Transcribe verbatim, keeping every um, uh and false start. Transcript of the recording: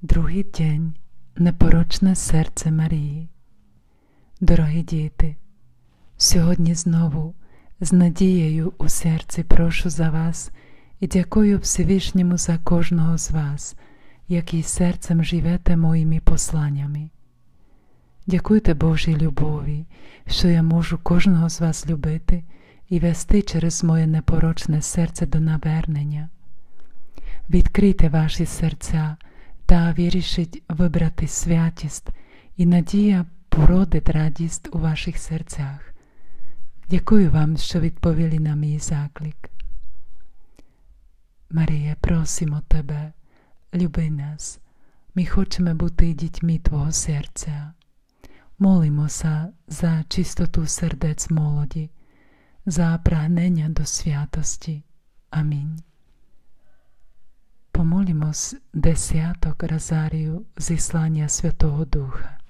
Другий день. Непорочне серце Марії. Дорогі діти, сьогодні знову з надією у серці прошу за вас і дякую Всевишньому за кожного з вас, який серцем живете моїми посланнями. Дякуйте Божій любові, що я можу кожного з вас любити і вести через моє непорочне серце до навернення. Відкрийте ваші серця та вирішіть вибрати святість, і надія породить радість у ваших серцях. Дякую вам, що відповіли на мій заклик. Марія, просимо Тебе, люби нас. Ми хочемо бути дітьми Твого серця. Молимося за чистоту сердець молоді, за прагнення до святості. Амінь. Помолимось десяток Розарію зіслання Святого Духа.